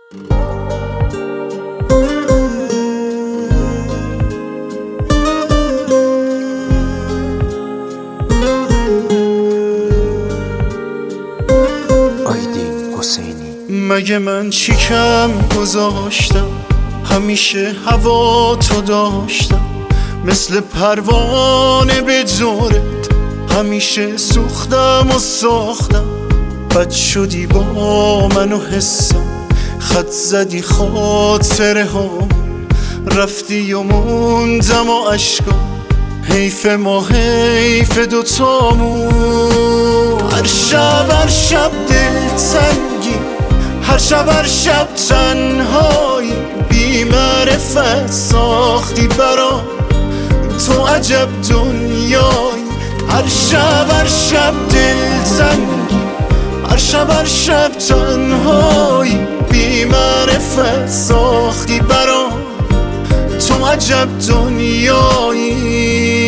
مگه من چی کم گذاشتم؟ همیشه هوا تو داشتم، مثل پروانه به جورت همیشه سوختم و ساختم. بد شدی با من و حسم، خط زدی خاطره هام، رفتی و موندم و عشقام، حیف ما حیف دوتامون. هر شب دلتنگی، هر شب تنهایی، بی معرفت ساختی برام تو عجب دنیایی. هر شب دلتنگی، هر شب تنهایی، بی معرفت ساختی برام تو عجب دنیایی.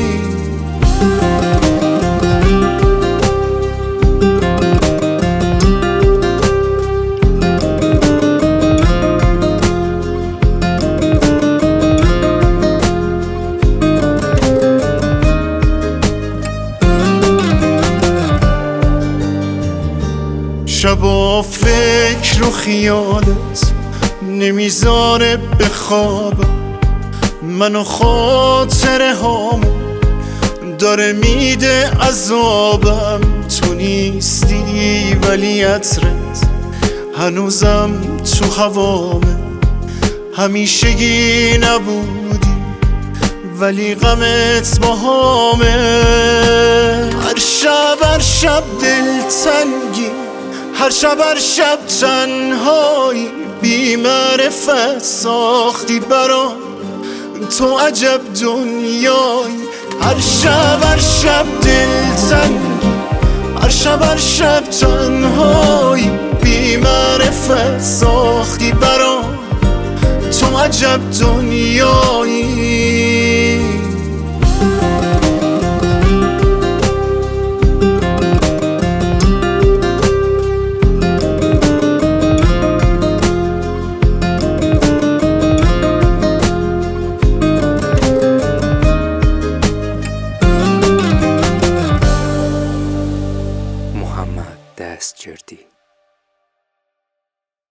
شبا فکر و خیالت نمیذاره بخوابم، منو خاطره هامو داره میده عذابم. تو نیستی ولی عطرت هنوزم تو هوامه، همیشگی نبودی ولی غمت باهامه. هر شب دلتنگی، هر شب تنهایی، بی معرفت ساختی برام تو عجب دنیایی. هر شب دلتنگی، هر شب تنهایی، بی معرفت ساختی برام تو عجب دنیایی.